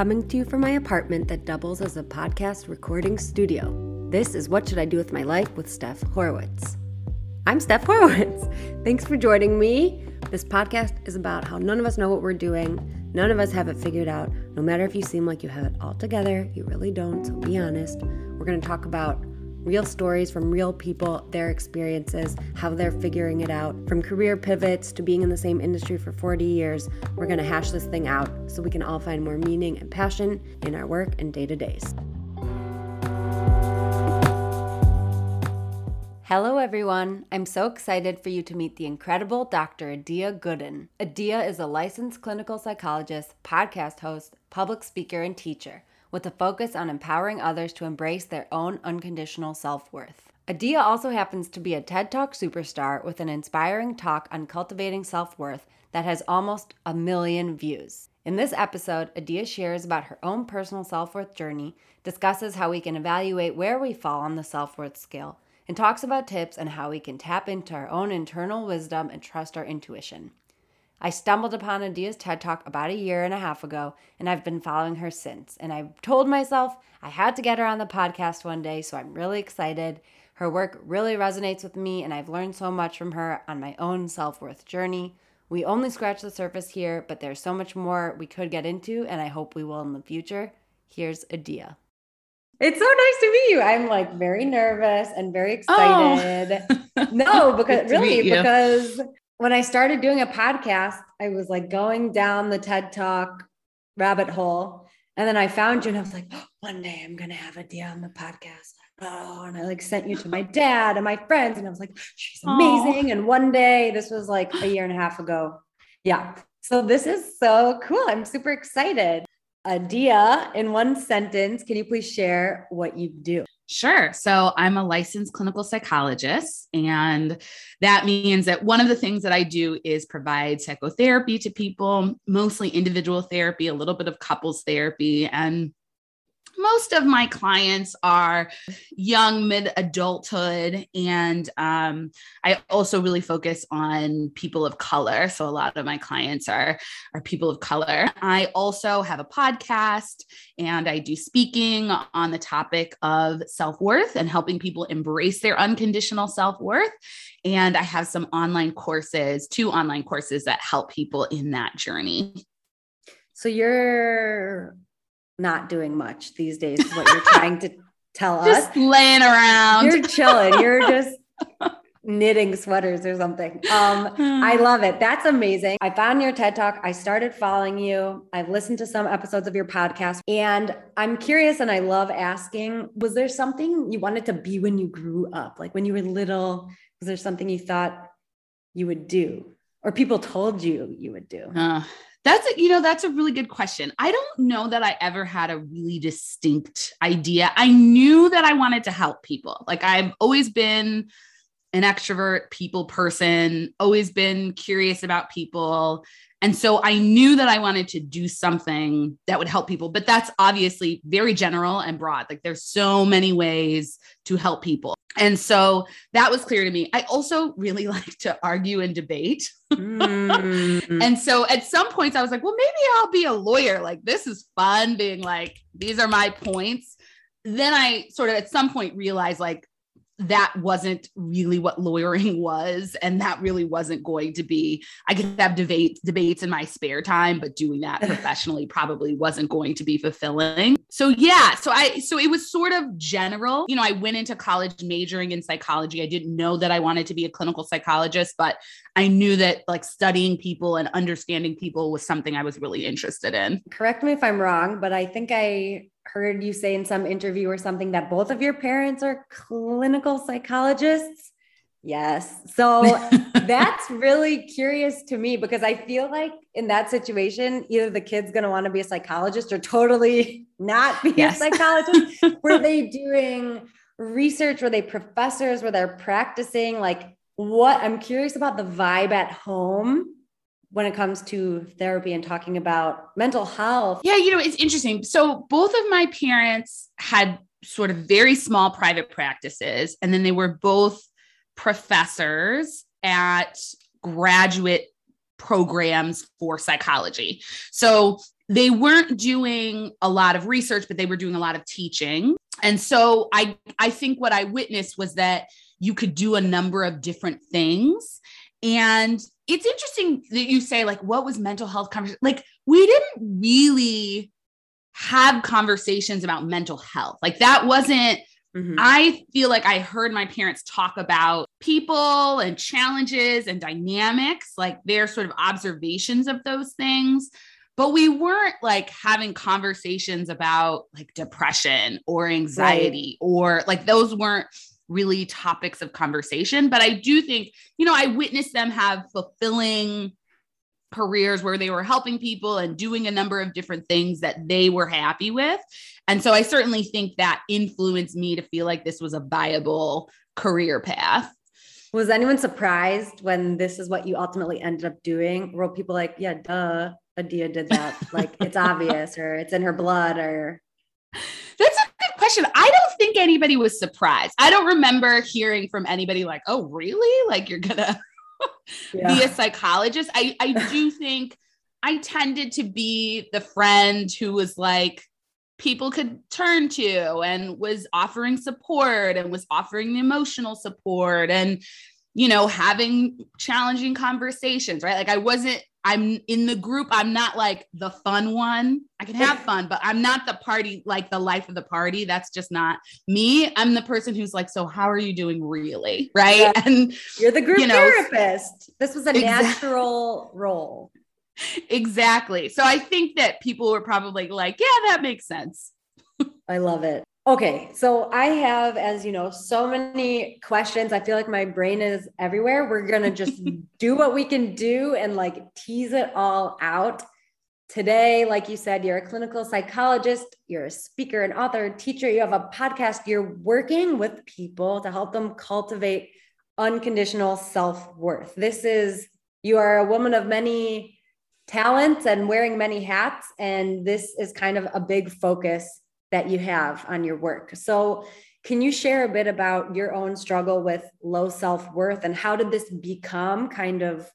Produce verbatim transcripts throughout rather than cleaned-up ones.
coming to you from my apartment that doubles as a podcast recording studio. This is What Should I Do With My Life with Steph Horowitz. I'm Steph Horowitz. Thanks for joining me. This podcast is about how none of us know what we're doing. None of us have it figured out. No matter if you seem like you have it all together, you really don't, so be honest. We're going to talk about real stories from real people, their experiences, how they're figuring it out. From career pivots to being in the same industry for forty years, we're going to hash this thing out so we can all find more meaning and passion in our work and day-to-days. Hello everyone. I'm so excited for you to meet the incredible Doctor Adia Gooden. Adia is a licensed clinical psychologist, podcast host, public speaker, and teacher, with a focus on empowering others to embrace their own unconditional self-worth. Adia also happens to be a TED Talk superstar with an inspiring talk on cultivating self-worth that has almost a million views. In this episode, Adia shares about her own personal self-worth journey, discusses how we can evaluate where we fall on the self-worth scale, and talks about tips on how we can tap into our own internal wisdom and trust our intuition. I stumbled upon Adia's TED Talk about a year and a half ago, and I've been following her since. And I told myself I had to get her on the podcast one day, so I'm really excited. Her work really resonates with me, and I've learned so much from her on my own self-worth journey. We only scratched the surface here, but there's so much more we could get into, and I hope we will in the future. Here's Adia. It's so nice to meet you. I'm like very nervous and very excited. Oh. No, because really, because when I started doing a podcast, I was like going down the TED Talk rabbit hole. And then I found you and I was like, oh, one day I'm going to have Adia on the podcast. Oh, and I like sent you to my dad and my friends. And I was like, she's amazing. Aww. And one day, this was like a year and a half ago. Yeah. So this is so cool. I'm super excited. Adia, in one sentence, can you please share what you do? Sure. So I'm a licensed clinical psychologist, and that means that one of the things that I do is provide psychotherapy to people, mostly individual therapy, a little bit of couples therapy, and most of my clients are young, mid-adulthood, and um, I also really focus on people of color. So a lot of my clients are, are people of color. I also have a podcast, and I do speaking on the topic of self-worth and helping people embrace their unconditional self-worth. And I have some online courses, two online courses that help people in that journey. So you're not doing much these days is what you're trying to tell us. Just laying around. You're chilling. You're just knitting sweaters or something. Um, I love it. That's amazing. I found your TED Talk. I started following you. I've listened to some episodes of your podcast, and I'm curious, and I love asking, was there something you wanted to be when you grew up? Like when you were little, was there something you thought you would do or people told you you would do? Uh. That's a, you know, that's a really good question. I don't know that I ever had a really distinct idea. I knew that I wanted to help people. Like I've always been an extrovert people person, always been curious about people. And so I knew that I wanted to do something that would help people, but that's obviously very general and broad. Like there's so many ways to help people. And so that was clear to me. I also really like to argue and debate. Mm. And so at some points I was like, well, maybe I'll be a lawyer. Like, this is fun being like, these are my points. Then I sort of at some point realized like, that wasn't really what lawyering was. And that really wasn't going to be, I could have debate debates in my spare time, but doing that professionally probably wasn't going to be fulfilling. So yeah, so I, so it was sort of general. You know, I went into college majoring in psychology. I didn't know that I wanted to be a clinical psychologist, but I knew that like studying people and understanding people was something I was really interested in. Correct me if I'm wrong, but I think I heard you say in some interview or something that both of your parents are clinical psychologists. Yes. So that's really curious to me because I feel like in that situation, either the kid's going to want to be a psychologist or totally not be yes. a psychologist. Were they doing research? Were they professors? Were they practicing? Like what? I'm curious about the vibe at home when it comes to therapy and talking about mental health. Yeah, you know, it's interesting. So both of my parents had sort of very small private practices, and then they were both professors at graduate programs for psychology. So they weren't doing a lot of research, but they were doing a lot of teaching. And so I, I think what I witnessed was that you could do a number of different things. And it's interesting that you say, like, what was mental health conversation? Like, we didn't really have conversations about mental health. Like, that wasn't, mm-hmm. I feel like I heard my parents talk about people and challenges and dynamics, like their sort of observations of those things. But we weren't like having conversations about like depression or anxiety, right. or like those weren't really topics of conversation. But I do think, you know, I witnessed them have fulfilling careers where they were helping people and doing a number of different things that they were happy with. And so I certainly think that influenced me to feel like this was a viable career path. Was anyone surprised when this is what you ultimately ended up doing? Were people like, yeah, duh, Adia did that. Like, it's obvious, or it's in her blood, or... That's a good question. I don't think anybody was surprised. I don't remember hearing from anybody like, oh, really? Like, you're gonna yeah. be a psychologist. I, I do think I tended to be the friend who was like, people could turn to and was offering support and was offering the emotional support and, you know, having challenging conversations, right? Like, I wasn't, I'm in the group. I'm not like the fun one. I can have fun, but I'm not the party, like the life of the party. That's just not me. I'm the person who's like, so how are you doing really? Right. Yeah. And you're the group you know, therapist. This was a exactly. natural role. Exactly. So I think that people were probably like, yeah, that makes sense. I love it. Okay. So I have, as you know, so many questions. I feel like my brain is everywhere. We're going to just do what we can do and like tease it all out. Today, like you said, you're a clinical psychologist, you're a speaker, an author, teacher, you have a podcast, you're working with people to help them cultivate unconditional self-worth. This is, you are a woman of many talents and wearing many hats. And this is kind of a big focus that you have on your work. So can you share a bit about your own struggle with low self-worth and how did this become kind of,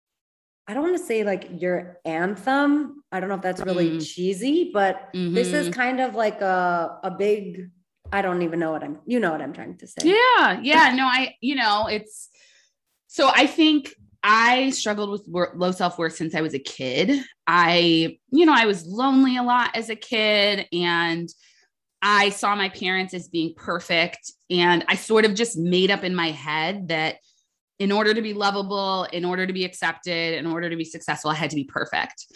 I don't want to say like your anthem. I don't know if that's really mm. cheesy, but mm-hmm. this is kind of like a, a big, I don't even know what I'm, you know what I'm trying to say. Yeah. Yeah. No, I, you know, it's, so I think I struggled with wor- low self-worth since I was a kid. I, you know, I was lonely a lot as a kid and I saw my parents as being perfect. And I sort of just made up in my head that in order to be lovable, in order to be accepted, in order to be successful, I had to be perfect.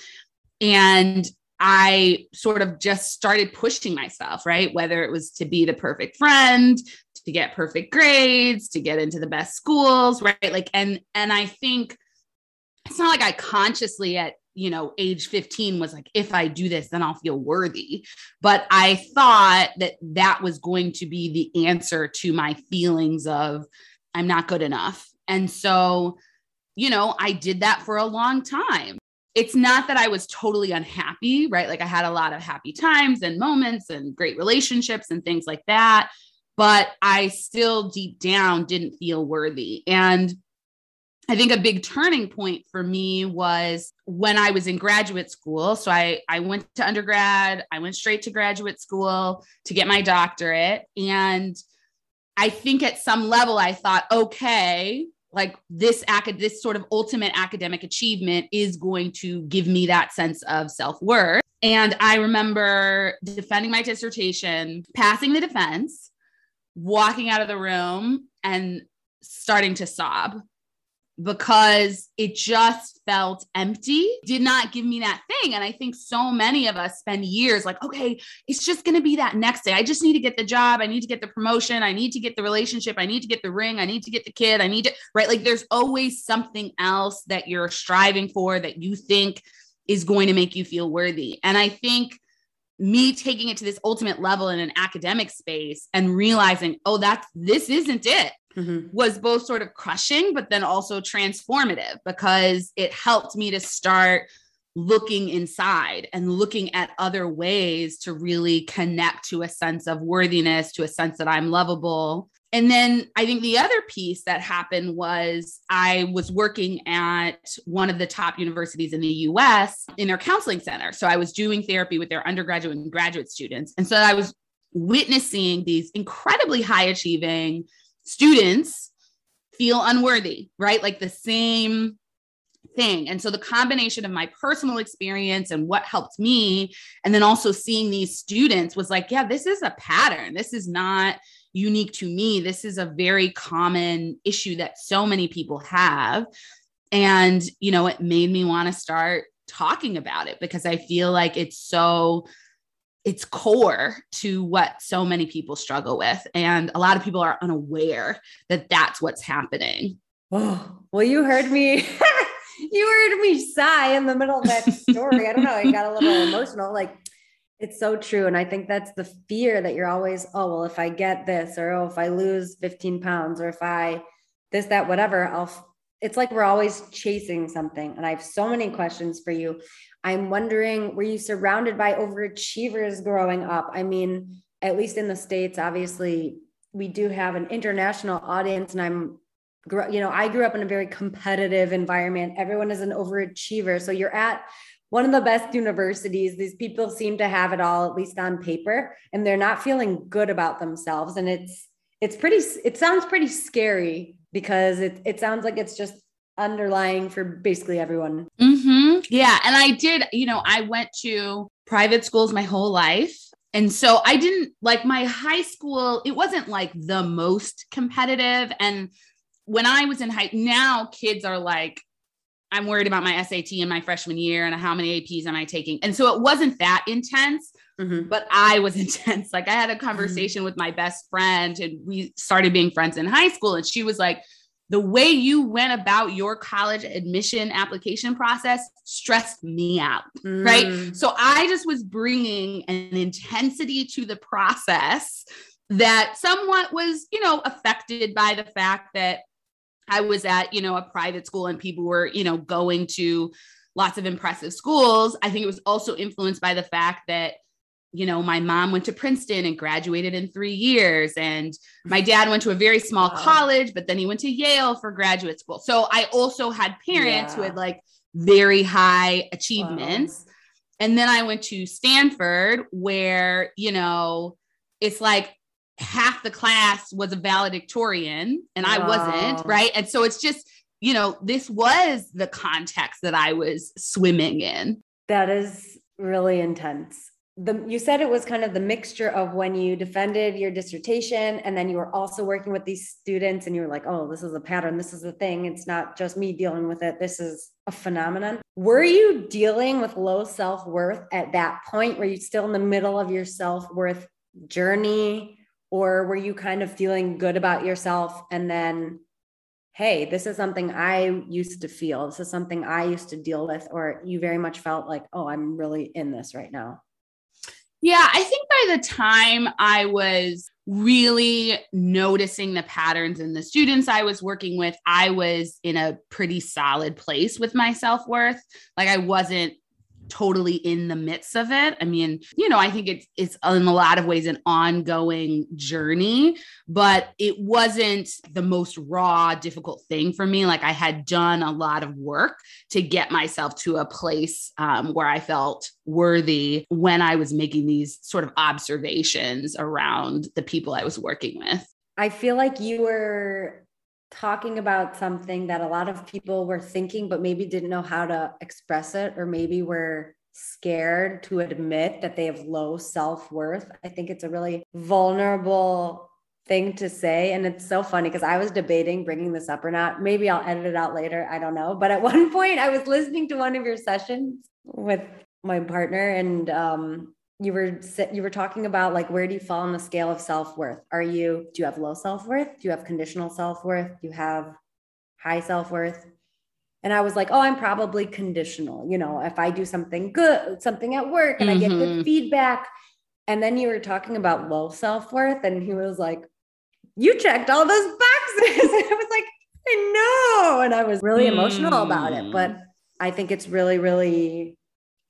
And I sort of just started pushing myself, right? Whether it was to be the perfect friend, to get perfect grades, to get into the best schools, right? Like, and, and I think it's not like I consciously at, you know, age fifteen was like, if I do this, then I'll feel worthy. But I thought that that was going to be the answer to my feelings of I'm not good enough. And so, you know, I did that for a long time. It's not that I was totally unhappy, right? Like I had a lot of happy times and moments and great relationships and things like that. But I still deep down didn't feel worthy. And I think a big turning point for me was when I was in graduate school. So I, I went to undergrad, I went straight to graduate school to get my doctorate. And I think at some level I thought, okay, like this, acad- this sort of ultimate academic achievement is going to give me that sense of self-worth. And I remember defending my dissertation, passing the defense, walking out of the room and starting to sob because it just felt empty, did not give me that thing. And I think so many of us spend years like, okay, it's just going to be that next day. I just need to get the job. I need to get the promotion. I need to get the relationship. I need to get the ring. I need to get the kid. I need to, right? Like there's always something else that you're striving for that you think is going to make you feel worthy. And I think me taking it to this ultimate level in an academic space and realizing, oh, that's, this isn't it. Mm-hmm. was both sort of crushing, but then also transformative because it helped me to start looking inside and looking at other ways to really connect to a sense of worthiness, to a sense that I'm lovable. And then I think the other piece that happened was I was working at one of the top universities in the U S in their counseling center. So I was doing therapy with their undergraduate and graduate students. And so I was witnessing these incredibly high achieving students feel unworthy, right? Like the same thing. And so the combination of my personal experience and what helped me, and then also seeing these students was like, yeah, this is a pattern. This is not unique to me. This is a very common issue that so many people have. And, you know, it made me want to start talking about it because I feel like it's so, it's core to what so many people struggle with. And a lot of people are unaware that that's what's happening. Oh, well, you heard me. You heard me sigh in the middle of that story. I don't know. I got a little emotional. Like, it's so true. And I think that's the fear that you're always, oh, well, if I get this, or oh, if I lose fifteen pounds, or if I this, that, whatever, I'll, it's like we're always chasing something. And I have so many questions for you. I'm wondering, were you surrounded by overachievers growing up? I mean, at least in the States, obviously, we do have an international audience, and I'm you know, I grew up in a very competitive environment. Everyone is an overachiever. So you're at one of the best universities. These people seem to have it all, at least on paper, and they're not feeling good about themselves. And it's, it's pretty, it sounds pretty scary because it, it sounds like it's just underlying for basically everyone. Mm-hmm. Yeah. And I did, you know, I went to private schools my whole life. And so I didn't like my high school. It wasn't like the most competitive. And when I was in high, now kids are like, I'm worried about my S A T in my freshman year and how many A Ps am I taking? And so it wasn't that intense, mm-hmm. but I was intense. Like I had a conversation mm-hmm. with my best friend, and we started being friends in high school. And she was like, the way you went about your college admission application process stressed me out, mm. right? So I just was bringing an intensity to the process that somewhat was, you know, affected by the fact that I was at, you know, a private school and people were, you know, going to lots of impressive schools. I think it was also influenced by the fact that, you know, my mom went to Princeton and graduated in three years. And my dad went to a very small wow. college, but then he went to Yale for graduate school. So I also had parents yeah. who had like very high achievements. Wow. And then I went to Stanford where, you know, it's like half the class was a valedictorian and wow. I wasn't, right? And so it's just, you know, this was the context that I was swimming in. That is really intense. The, you said it was kind of the mixture of when you defended your dissertation and then you were also working with these students and you were like, oh, this is a pattern. This is a thing. It's not just me dealing with it. This is a phenomenon. Were you dealing with low self-worth at that point? Were you still in the middle of your self-worth journey? Or were you kind of feeling good about yourself and then, hey, this is something I used to feel. This is something I used to deal with. Or you very much felt like, oh, I'm really in this right now. Yeah, I think by the time I was really noticing the patterns in the students I was working with, I was in a pretty solid place with my self-worth. Like I wasn't totally in the midst of it. I mean, you know, I think it's, it's in a lot of ways an ongoing journey, but it wasn't the most raw, difficult thing for me. Like I had done a lot of work to get myself to a place um, where I felt worthy when I was making these sort of observations around the people I was working with. I feel like you were talking about something that a lot of people were thinking, but maybe didn't know how to express it, or maybe were scared to admit that they have low self-worth. I think it's a really vulnerable thing to say. And it's so funny because I was debating bringing this up or not. Maybe I'll edit it out later. I don't know. But at one point I was listening to one of your sessions with my partner, and um, you were you were talking about like, where do you fall on the scale of self-worth? Are you, do you have low self-worth? Do you have conditional self-worth? Do you have high self-worth? And I was like, oh, I'm probably conditional. You know, if I do something good, something at work and mm-hmm. I get good feedback. And then you were talking about low self-worth, and he was like, you checked all those boxes. And I was like, I know. And I was really mm. emotional about it. But I think it's really, really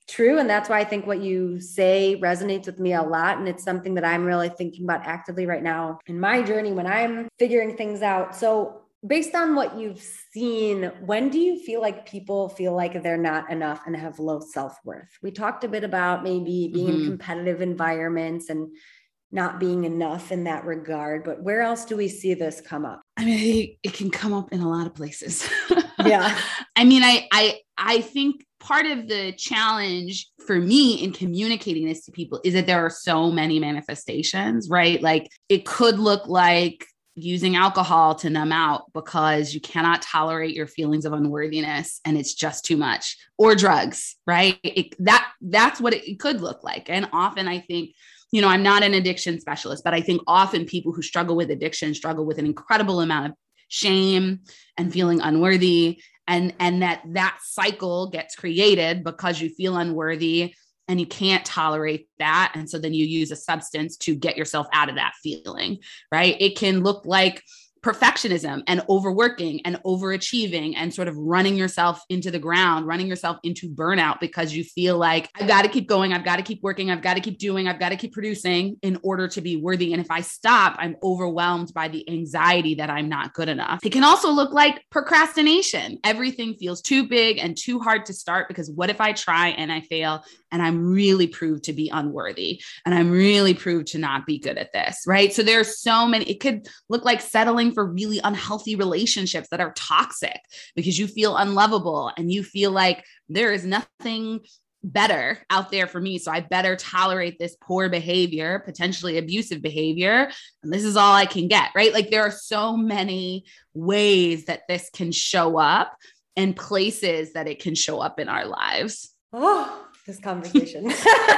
true. And that's why I think what you say resonates with me a lot. And it's something that I'm really thinking about actively right now in my journey when I'm figuring things out. So based on what you've seen, when do you feel like people feel like they're not enough and have low self-worth? We talked a bit about maybe being mm-hmm. in competitive environments and not being enough in that regard, but where else do we see this come up? I mean, it can come up in a lot of places. Yeah. I mean, I, I, I think part of the challenge for me in communicating this to people is that there are so many manifestations, right? Like it could look like using alcohol to numb out because you cannot tolerate your feelings of unworthiness and it's just too much, or drugs, right? It, that that's what it, it could look like. And often I think, you know, I'm not an addiction specialist, but I think often people who struggle with addiction struggle with an incredible amount of shame and feeling unworthy. And, and that that cycle gets created because you feel unworthy and you can't tolerate that. And so then you use a substance to get yourself out of that feeling, right? It can look like perfectionism and overworking and overachieving and sort of running yourself into the ground, running yourself into burnout because you feel like I've got to keep going. I've got to keep working. I've got to keep doing, I've got to keep producing in order to be worthy. And if I stop, I'm overwhelmed by the anxiety that I'm not good enough. It can also look like procrastination. Everything feels too big and too hard to start because what if I try and I fail and I'm really proved to be unworthy and I'm really proved to not be good at this, right? So there's so many, it could look like settling for really unhealthy relationships that are toxic because you feel unlovable and you feel like there is nothing better out there for me. So I better tolerate this poor behavior, potentially abusive behavior. And this is all I can get, right? Like there are so many ways that this can show up and places that it can show up in our lives. Oh, this conversation.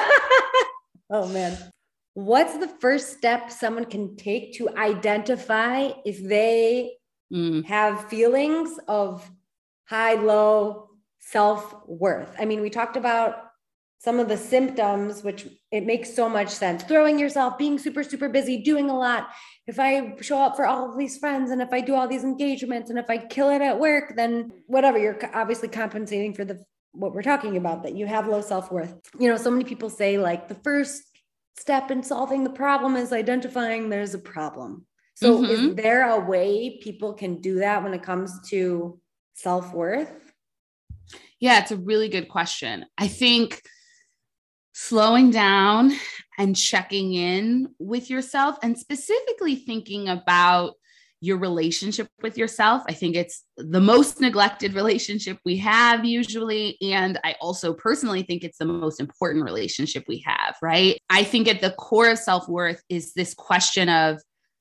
Oh man. What's the first step someone can take to identify if they mm. have feelings of high, low self-worth? I mean, we talked about some of the symptoms, which it makes so much sense. Throwing yourself, being super, super busy, doing a lot. If I show up for all of these friends and if I do all these engagements and if I kill it at work, then whatever, you're obviously compensating for the what we're talking about, that you have low self-worth. You know, so many people say like the first step in solving the problem is identifying there's a problem. So mm-hmm. is there a way people can do that when it comes to self-worth? Yeah, it's a really good question. I think slowing down and checking in with yourself and specifically thinking about your relationship with yourself. I think it's the most neglected relationship we have usually. And I also personally think it's the most important relationship we have, right? I think at the core of self-worth is this question of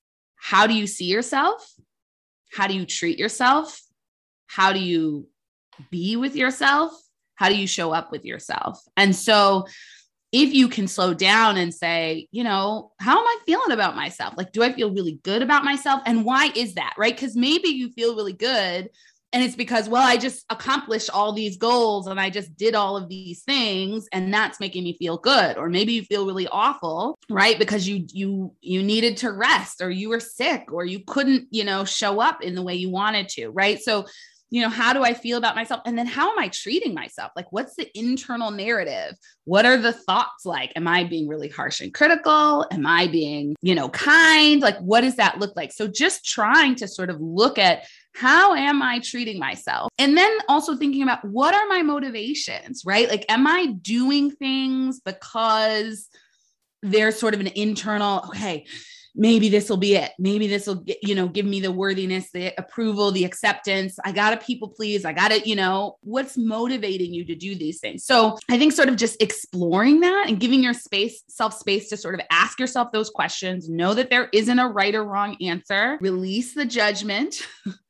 how do you see yourself? How do you treat yourself? How do you be with yourself? How do you show up with yourself? And so if you can slow down and say, you know, how am I feeling about myself? Like, do I feel really good about myself? And why is that, right? Because maybe you feel really good and it's because, well, I just accomplished all these goals and I just did all of these things and that's making me feel good. Or maybe you feel really awful, right? Because you, you, you needed to rest or you were sick or you couldn't, you know, show up in the way you wanted to, right? So you know, how do I feel about myself? And then how am I treating myself? Like, what's the internal narrative? What are the thoughts like? Am I being really harsh and critical? Am I being, you know, kind? Like, what does that look like? So just trying to sort of look at how am I treating myself? And then also thinking about what are my motivations, right? Like, am I doing things because there's sort of an internal, okay, maybe this will be it. Maybe this will get, you know, give me the worthiness, the approval, the acceptance. I got to people please. I got to, you know, what's motivating you to do these things? So I think sort of just exploring that and giving your space, self space to sort of ask yourself those questions, know that there isn't a right or wrong answer, release the judgment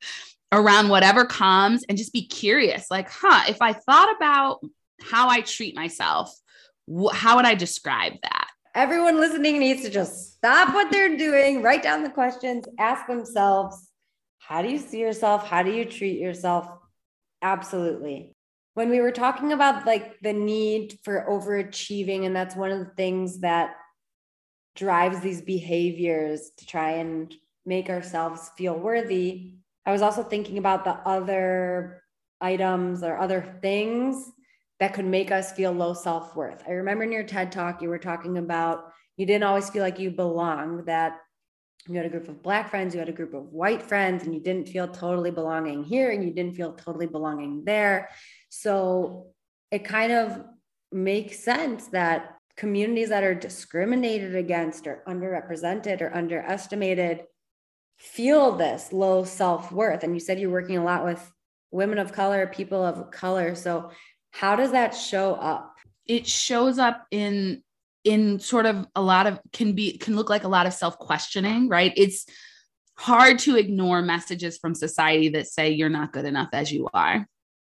around whatever comes and just be curious. Like, huh, if I thought about how I treat myself, wh- how would I describe that? Everyone listening needs to just stop what they're doing, write down the questions, ask themselves, how do you see yourself? How do you treat yourself? Absolutely. When we were talking about like the need for overachieving, and that's one of the things that drives these behaviors to try and make ourselves feel worthy, I was also thinking about the other items or other things that could make us feel low self-worth. I remember in your TED Talk, you were talking about, you didn't always feel like you belonged, that you had a group of Black friends, you had a group of white friends, and you didn't feel totally belonging here, and you didn't feel totally belonging there. So it kind of makes sense that communities that are discriminated against or underrepresented or underestimated feel this low self-worth. And you said you're working a lot with women of color, people of color. So how does that show up? It shows up in, in sort of a lot of, can be, can look like a lot of self-questioning, right? It's hard to ignore messages from society that say you're not good enough as you are.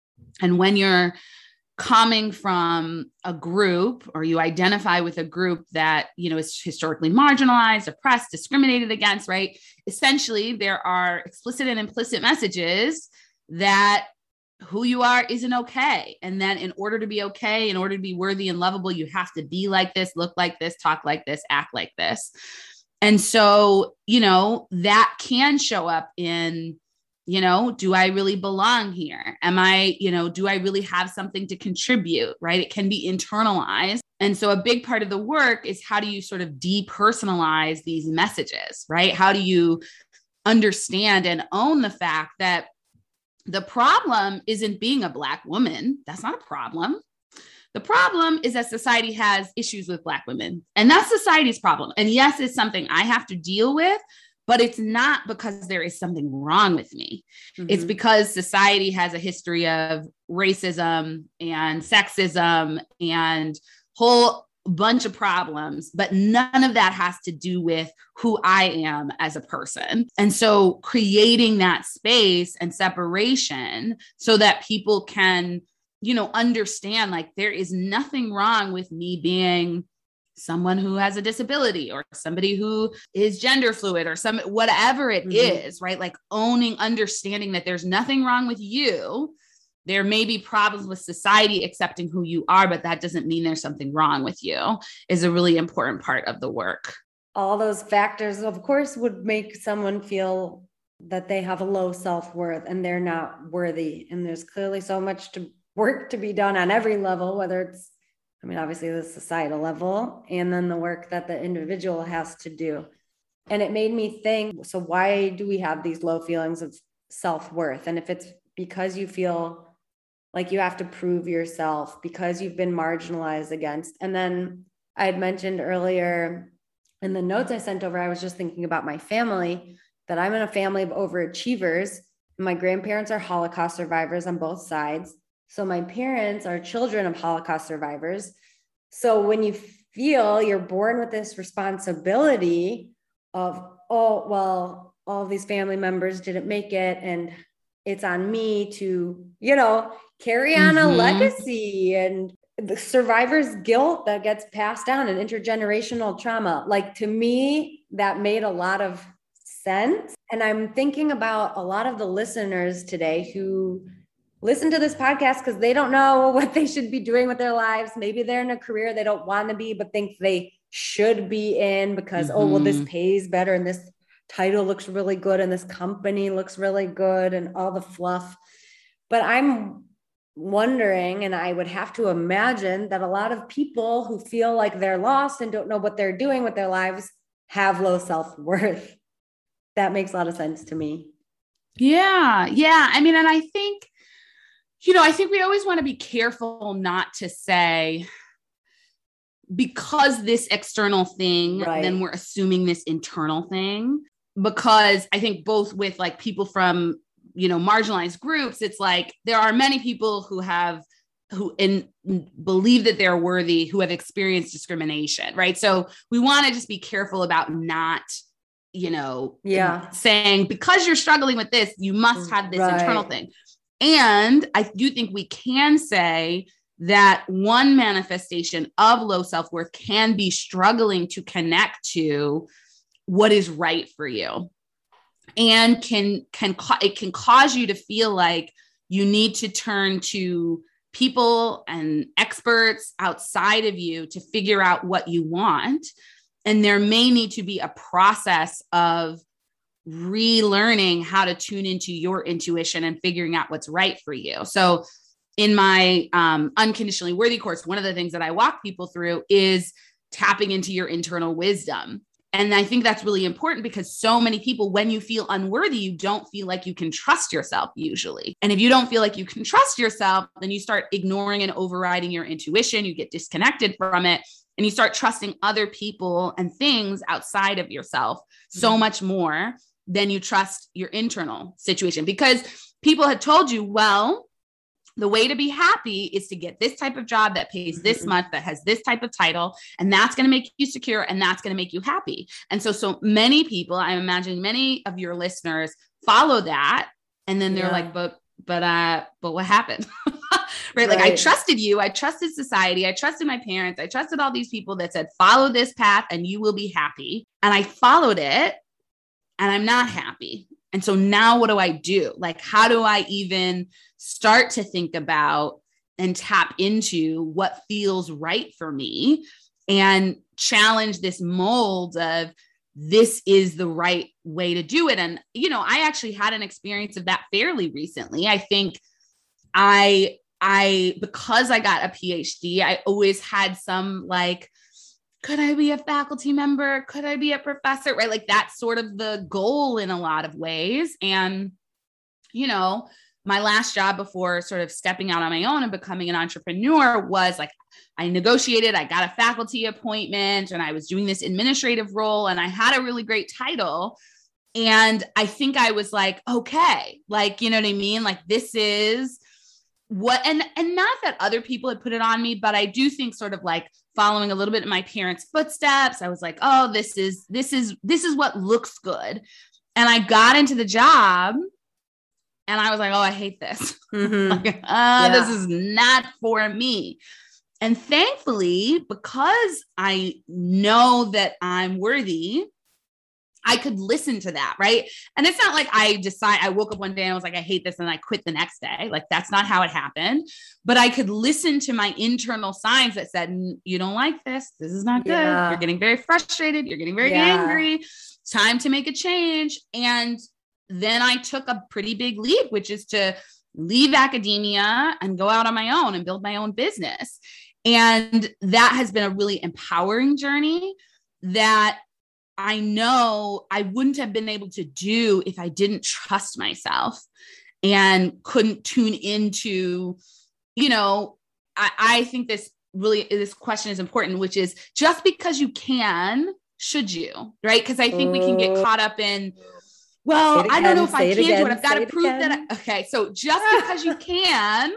And when you're coming from a group, or you identify with a group that, you know, is historically marginalized, oppressed, discriminated against, right? Essentially, there are explicit and implicit messages that who you are isn't okay. And then in order to be okay, in order to be worthy and lovable, you have to be like this, look like this, talk like this, act like this. And so, you know, that can show up in, you know, do I really belong here? Am I, you know, do I really have something to contribute, right? It can be internalized. And so a big part of the work is, how do you sort of depersonalize these messages, right? How do you understand and own the fact that the problem isn't being a Black woman? That's not a problem. The problem is that society has issues with Black women, and that's society's problem. And yes, it's something I have to deal with, but it's not because there is something wrong with me. Mm-hmm. It's because society has a history of racism and sexism and whole bunch of problems, but none of that has to do with who I am as a person. And so creating that space and separation so that people can, you know, understand, like, there is nothing wrong with me being someone who has a disability, or somebody who is gender fluid, or some, whatever it mm-hmm. is, right? Like owning, understanding that there's nothing wrong with you. There may be problems with society accepting who you are, but that doesn't mean there's something wrong with you, is a really important part of the work. All those factors, of course, would make someone feel that they have a low self-worth and they're not worthy. And there's clearly so much to work to be done on every level, whether it's, I mean, obviously the societal level, and then the work that the individual has to do. And it made me think, so why do we have these low feelings of self-worth? And if it's because you feel like you have to prove yourself, because you've been marginalized against. And then I had mentioned earlier in the notes I sent over, I was just thinking about my family, that I'm in a family of overachievers. My grandparents are Holocaust survivors on both sides. So my parents are children of Holocaust survivors. So when you feel you're born with this responsibility of, oh, well, all of these family members didn't make it, and it's on me to, you know, carry on mm-hmm. a legacy, and the survivor's guilt that gets passed down, and intergenerational trauma. Like, to me, that made a lot of sense. And I'm thinking about a lot of the listeners today who listen to this podcast because they don't know what they should be doing with their lives. Maybe they're in a career they don't want to be, but think they should be in because, mm-hmm. oh, well, this pays better, and this title looks really good, and this company looks really good, and all the fluff. But I'm wondering, and I would have to imagine that a lot of people who feel like they're lost and don't know what they're doing with their lives have low self-worth. That makes a lot of sense to me. Yeah. Yeah. I mean, and I think, you know, I think we always want to be careful not to say, because this external thing, right, then we're assuming this internal thing. Because I think both with like people from, you know, marginalized groups, it's like there are many people who have, who in, believe that they're worthy, who have experienced discrimination, right? So we want to just be careful about not, you know, yeah, saying because you're struggling with this, you must have this right. internal thing. And I do think we can say that one manifestation of low self-worth can be struggling to connect to what is right for you, and can, can, it can cause you to feel like you need to turn to people and experts outside of you to figure out what you want. And there may need to be a process of relearning how to tune into your intuition and figuring out what's right for you. So in my um, Unconditionally Worthy course, one of the things that I walk people through is tapping into your internal wisdom. And I think that's really important because so many people, when you feel unworthy, you don't feel like you can trust yourself usually. And if you don't feel like you can trust yourself, then you start ignoring and overriding your intuition. You get disconnected from it and you start trusting other people and things outside of yourself so mm-hmm. much more than you trust your internal situation, because people had told you, well, the way to be happy is to get this type of job that pays this much, that has this type of title, and that's going to make you secure and that's going to make you happy. And so, so many people, I imagine many of your listeners follow that. And then they're yeah. like, but, but, uh, but what happened? right? right? Like I trusted you. I trusted society. I trusted my parents. I trusted all these people that said, follow this path and you will be happy. And I followed it and I'm not happy. And so now what do I do? Like, how do I even start to think about and tap into what feels right for me and challenge this mold of this is the right way to do it? And, you know, I actually had an experience of that fairly recently. I think I, I, because I got a PhD, I always had some like, could I be a faculty member? Could I be a professor? Right? Like that's sort of the goal in a lot of ways. And, you know, my last job before sort of stepping out on my own and becoming an entrepreneur was like, I negotiated, I got a faculty appointment and I was doing this administrative role and I had a really great title. And I think I was like, okay, like, you know what I mean? Like this is what, and, and not that other people had put it on me, but I do think sort of like following a little bit in my parents' footsteps, I was like, oh, this is, this is, this is what looks good. And I got into the job and I was like, oh, I hate this. Mm-hmm. like, oh, yeah. This is not for me. And thankfully, because I know that I'm worthy, I could listen to that, right? And it's not like I decide, I woke up one day and I was like, I hate this, and I quit the next day. Like, that's not how it happened. But I could listen to my internal signs that said, you don't like this. This is not good. Yeah. You're getting very frustrated. You're getting very yeah. angry. It's time to make a change. And then I took a pretty big leap, which is to leave academia and go out on my own and build my own business. And that has been a really empowering journey that I know I wouldn't have been able to do if I didn't trust myself and couldn't tune into, you know, I, I think this really, this question is important, which is just because you can, should you, right? Because I think we can get caught up in, well, I don't know if I can do it. I've got to prove that. I, okay. So just because you can,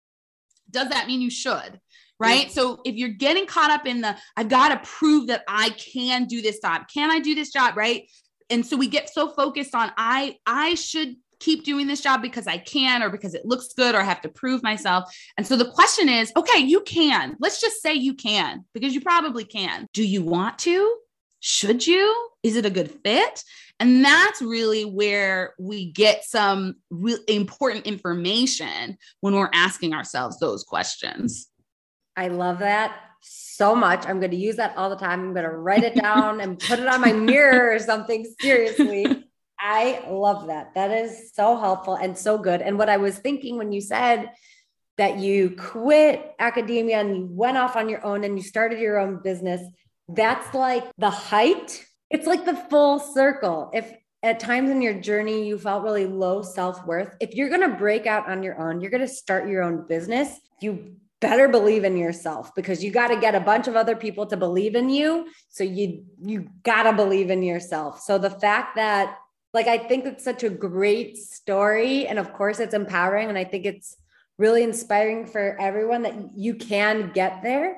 does that mean you should? Right. Yeah. So if you're getting caught up in the, I've got to prove that I can do this job. Can I do this job? Right. And so we get so focused on, I, I should keep doing this job because I can, or because it looks good, or I have to prove myself. And so the question is, okay, you can, let's just say you can, because you probably can. Do you want to? Should you? Is it a good fit? And that's really where we get some really important information when we're asking ourselves those questions. I love that so much. I'm going to use that all the time. I'm going to write it down and put it on my mirror or something. Seriously. I love that. That is so helpful and so good. And what I was thinking when you said that you quit academia and you went off on your own and you started your own business, that's like the height. It's like the full circle. If at times in your journey, you felt really low self-worth, if you're going to break out on your own, you're going to start your own business, you better believe in yourself, because you got to get a bunch of other people to believe in you. So you, you got to believe in yourself. So the fact that, like, I think it's such a great story, and of course it's empowering. And I think it's really inspiring for everyone that you can get there,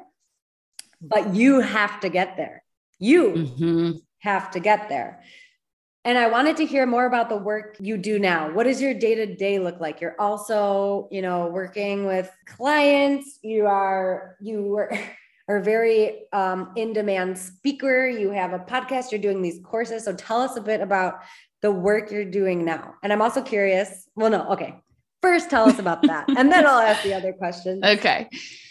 but you have to get there. You mm-hmm. have to get there. And I wanted to hear more about the work you do now. What does your day-to-day look like? You're also, you know, working with clients. You are, you are, are very um, in-demand speaker. You have a podcast. You're doing these courses. So tell us a bit about the work you're doing now. And I'm also curious. Well, no, okay. First, tell us about that. And then I'll ask the other questions. Okay.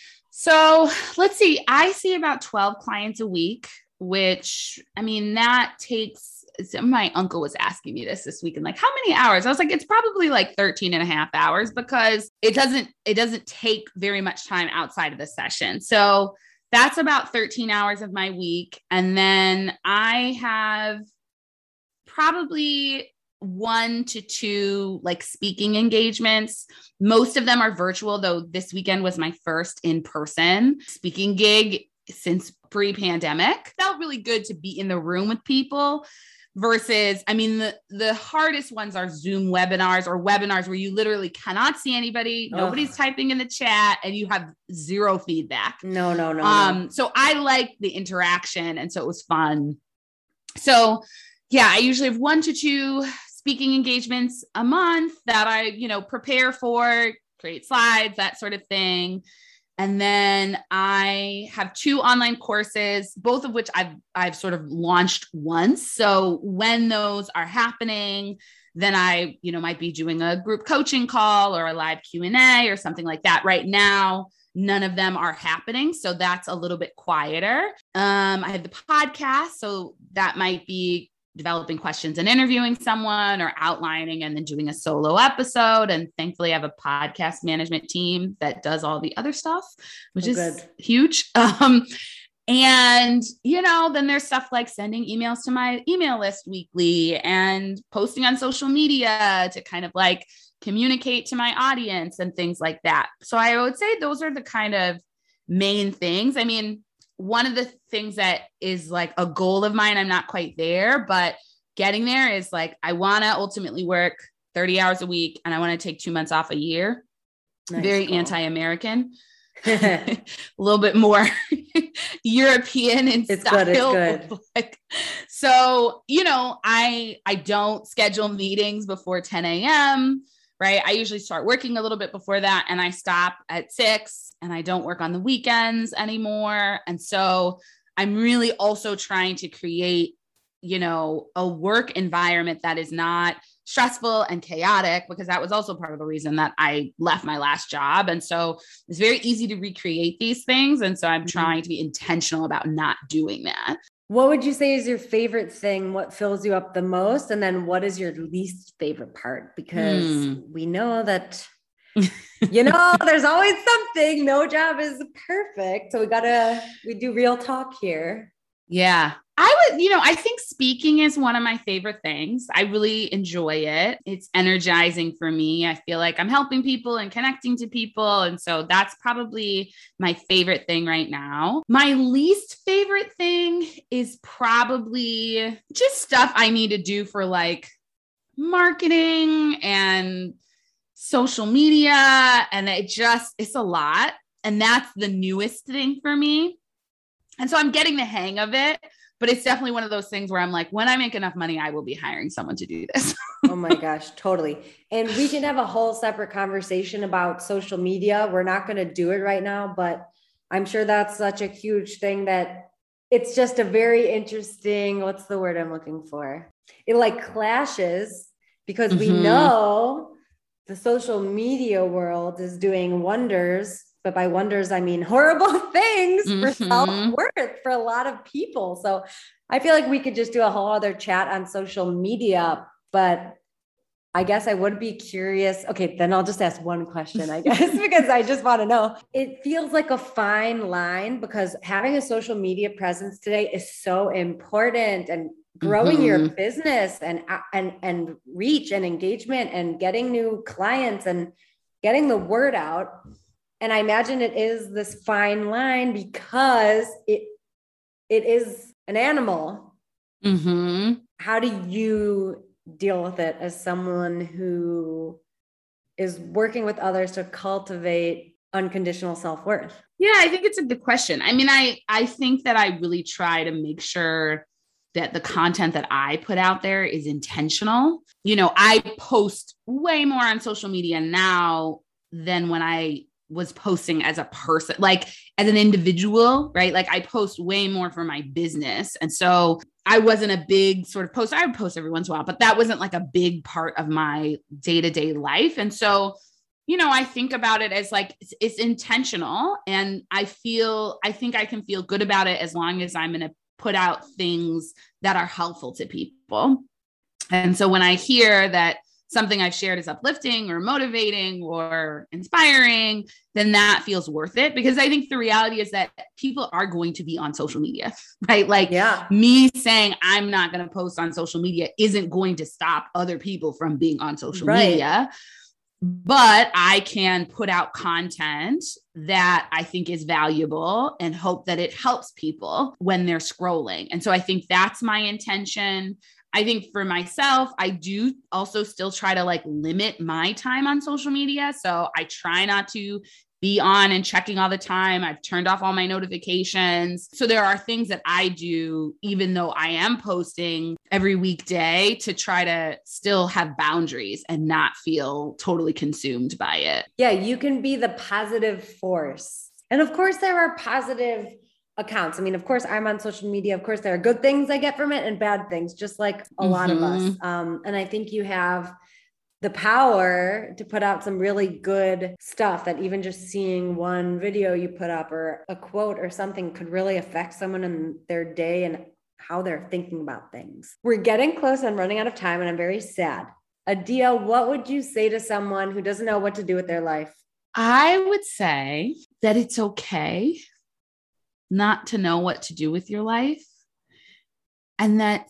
So let's see. I see about twelve clients a week, which, I mean, that takes my uncle was asking me this this week and like, how many hours? I was like, it's probably like thirteen and a half hours because it doesn't, it doesn't take very much time outside of the session. So that's about thirteen hours of my week. And then I have probably one to two like speaking engagements. Most of them are virtual, though this weekend was my first in-person speaking gig since pre-pandemic. Felt really good to be in the room with people versus, I mean, the, the hardest ones are Zoom webinars or webinars where you literally cannot see anybody. Ugh. Nobody's typing in the chat and you have zero feedback. No, no, no. Um, no. So I like the interaction. And so it was fun. So yeah, I usually have one to two speaking engagements a month that I, you know, prepare for, create slides, that sort of thing. And then I have two online courses, both of which I've, I've sort of launched once. So when those are happening, then I, you know, might be doing a group coaching call or a live Q and A or something like that. Right now, none of them are happening. So that's a little bit quieter. Um, I have the podcast. So that might be developing questions and interviewing someone or outlining and then doing a solo episode. And thankfully I have a podcast management team that does all the other stuff, which oh, is good. Huge. Um, and, you know, then there's stuff like sending emails to my email list weekly and posting on social media to kind of like communicate to my audience and things like that. So I would say those are the kind of main things. I mean, one of the things that is like a goal of mine, I'm not quite there, but getting there is like, I want to ultimately work thirty hours a week and I want to take two months off a year. Nice. Very cool. Anti-American, a little bit more European in it's style. Good, it's good. Like, so, you know, I, I don't schedule meetings before ten a.m., right? I usually start working a little bit before that and I stop at six and I don't work on the weekends anymore. And so I'm really also trying to create, you know, a work environment that is not stressful and chaotic, because that was also part of the reason that I left my last job. And so it's very easy to recreate these things. And so I'm mm-hmm. trying to be intentional about not doing that. What would you say is your favorite thing? What fills you up the most? And then what is your least favorite part? Because mm. we know that, you know, there's always something. No job is perfect. So we gotta, we do real talk here. Yeah. I would, you know, I think speaking is one of my favorite things. I really enjoy it. It's energizing for me. I feel like I'm helping people and connecting to people. And so that's probably my favorite thing right now. My least favorite thing is probably just stuff I need to do for like marketing and social media. And it just, it's a lot. And that's the newest thing for me. And so I'm getting the hang of it. But it's definitely one of those things where I'm like, when I make enough money, I will be hiring someone to do this. Oh my gosh, totally. And we can have a whole separate conversation about social media. We're not going to do it right now, but I'm sure that's such a huge thing that it's just a very interesting, what's the word I'm looking for? It like clashes because mm-hmm. we know the social media world is doing wonders. But by wonders, I mean horrible things mm-hmm. for self-worth for a lot of people. So I feel like we could just do a whole other chat on social media, but I guess I would be curious. Okay, then I'll just ask one question, I guess, because I just want to know. It feels like a fine line because having a social media presence today is so important, and growing mm-hmm. your business and, and, and reach and engagement and getting new clients and getting the word out. And I imagine it is this fine line because it it is an animal. Mm-hmm. How do you deal with it as someone who is working with others to cultivate unconditional self-worth? Yeah, I think it's a good question. I mean, I I think that I really try to make sure that the content that I put out there is intentional. You know, I post way more on social media now than when I was posting as a person, like as an individual, right? Like I post way more for my business. And so I wasn't a big sort of poster. I would post every once in a while, but that wasn't like a big part of my day-to-day life. And so, you know, I think about it as like, it's, it's intentional. And I feel, I think I can feel good about it as long as I'm in a put out things that are helpful to people. And so when I hear that something I've shared is uplifting or motivating or inspiring, then that feels worth it. Because I think the reality is that people are going to be on social media, right? Like yeah. me saying I'm not going to post on social media isn't going to stop other people from being on social right. media. But I can put out content that I think is valuable and hope that it helps people when they're scrolling. And so I think that's my intention. I think for myself, I do also still try to like limit my time on social media. So I try not to be on and checking all the time. I've turned off all my notifications. So there are things that I do, even though I am posting every weekday, to try to still have boundaries and not feel totally consumed by it. Yeah, you can be the positive force. And of course, there are positive accounts. I mean, of course, I'm on social media. Of course, there are good things I get from it and bad things, just like a mm-hmm. lot of us. Um, and I think you have the power to put out some really good stuff that even just seeing one video you put up or a quote or something could really affect someone in their day and how they're thinking about things. We're getting close and running out of time, and I'm very sad. Adia, what would you say to someone who doesn't know what to do with their life? I would say that it's okay not to know what to do with your life. And that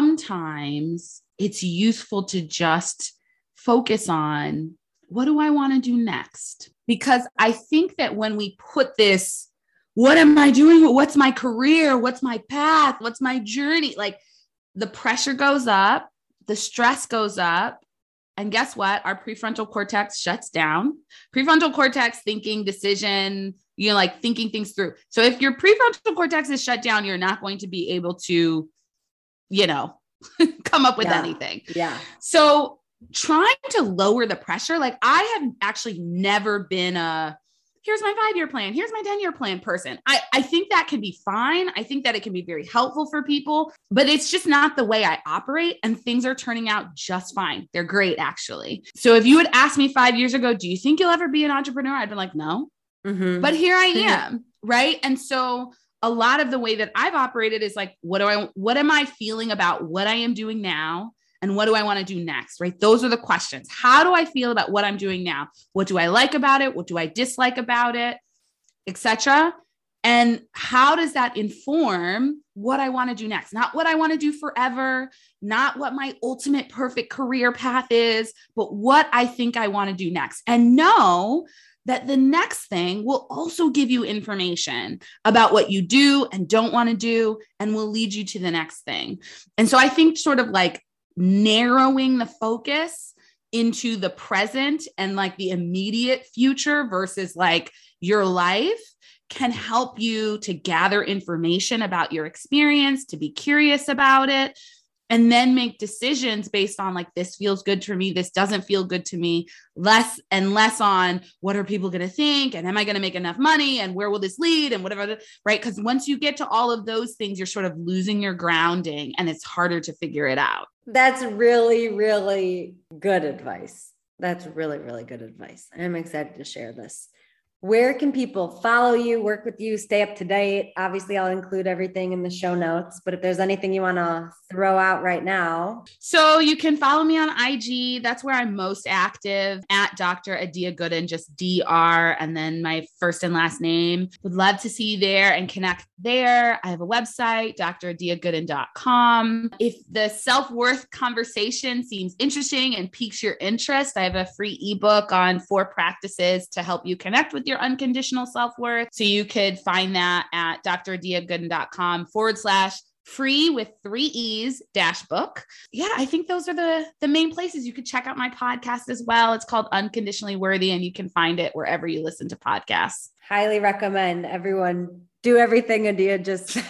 sometimes it's useful to just focus on, what do I want to do next? Because I think that when we put this, what am I doing? What's my career? What's my path? What's my journey? Like the pressure goes up, the stress goes up. And guess what? Our prefrontal cortex shuts down. Prefrontal cortex thinking, decision, you know, like thinking things through. So if your prefrontal cortex is shut down, you're not going to be able to, you know, come up with yeah. anything. Yeah. So trying to lower the pressure, like I have actually never been a, here's my five-year plan, here's my ten-year plan person. I, I think that can be fine. I think that it can be very helpful for people, but it's just not the way I operate, and things are turning out just fine. They're great, actually. So if you had asked me five years ago, do you think you'll ever be an entrepreneur? I'd been like, no, mm-hmm. but here I am. Right. And so a lot of the way that I've operated is like, what do I, what am I feeling about what I am doing now? And what do I want to do next, right? Those are the questions. How do I feel about what I'm doing now? What do I like about it? What do I dislike about it, et cetera? And how does that inform what I want to do next? Not what I want to do forever, not what my ultimate perfect career path is, but what I think I want to do next. And know that the next thing will also give you information about what you do and don't want to do, and will lead you to the next thing. And so I think sort of like narrowing the focus into the present and like the immediate future versus like your life can help you to gather information about your experience, to be curious about it, and then make decisions based on like, this feels good to me, this doesn't feel good to me, less and less on what are people going to think, and am I going to make enough money, and where will this lead, and whatever, right? Because once you get to all of those things, you're sort of losing your grounding and it's harder to figure it out. That's really, really good advice. That's really, really good advice. I'm excited to share this. Where can people follow you, work with you, stay up to date? Obviously, I'll include everything in the show notes, but if there's anything you want to throw out right now. So you can follow me on I G. That's where I'm most active, at Doctor Adia Gooden, just D R, and then my first and last name. Would love to see you there and connect there. I have a website, D R adia gooden dot com. If the self-worth conversation seems interesting and piques your interest, I have a free ebook on four practices to help you connect with your unconditional self-worth. So you could find that at Dr adia gooden dot com forward slash free with three E's dash book. Yeah, I think those are the, the main places. You could check out my podcast as well. It's called Unconditionally Worthy, and you can find it wherever you listen to podcasts. Highly recommend everyone do everything Adia just said.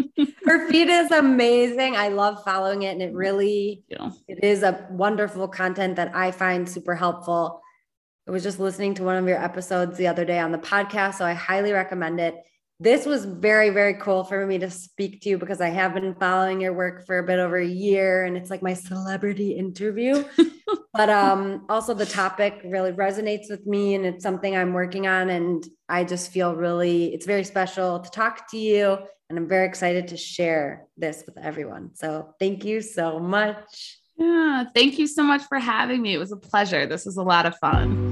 Her feed is amazing. I love following it. And it really, it is a wonderful content that I find super helpful. I was just listening to one of your episodes the other day on the podcast, so I highly recommend it. This was very, very cool for me to speak to you because I have been following your work for a bit over a year and it's like my celebrity interview. But um, also the topic really resonates with me and it's something I'm working on. And I just feel really, it's very special to talk to you. And I'm very excited to share this with everyone. So thank you so much. Yeah, thank you so much for having me. It was a pleasure. This was a lot of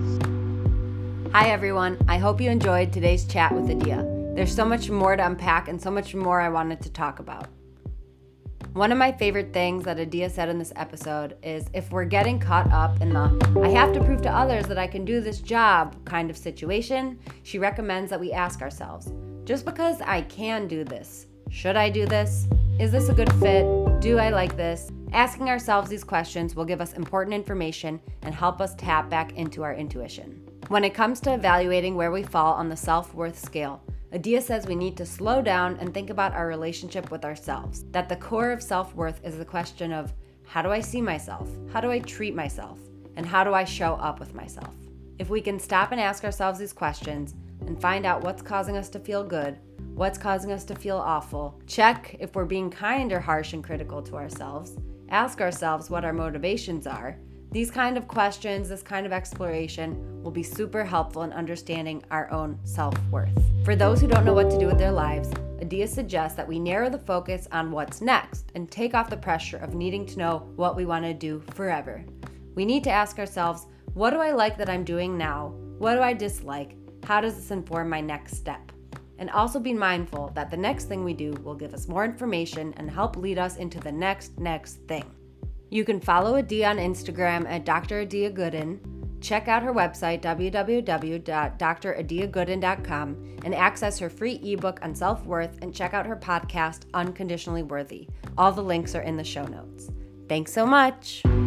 fun. Hi, everyone. I hope you enjoyed today's chat with Adia. There's so much more to unpack and so much more I wanted to talk about. One of my favorite things that Adia said in this episode is if we're getting caught up in the I have to prove to others that I can do this job kind of situation, she recommends that we ask ourselves, just because I can do this, should I do this? Is this a good fit? Do I like this? Asking ourselves these questions will give us important information and help us tap back into our intuition. When it comes to evaluating where we fall on the self-worth scale, Adia says we need to slow down and think about our relationship with ourselves. That the core of self-worth is the question of how do I see myself? How do I treat myself? And how do I show up with myself? If we can stop and ask ourselves these questions and find out what's causing us to feel good, what's causing us to feel awful, check if we're being kind or harsh and critical to ourselves, ask ourselves what our motivations are, these kind of questions, this kind of exploration will be super helpful in understanding our own self-worth. For those who don't know what to do with their lives, Adia suggests that we narrow the focus on what's next and take off the pressure of needing to know what we want to do forever. We need to ask ourselves, what do I like that I'm doing now? What do I dislike? How does this inform my next step? And also be mindful that the next thing we do will give us more information and help lead us into the next, next thing. You can follow Adia on Instagram at Doctor Adia Gooden, check out her website, w w w dot dr adia gooden dot com, and access her free ebook on self-worth, and check out her podcast, Unconditionally Worthy. All the links are in the show notes. Thanks so much.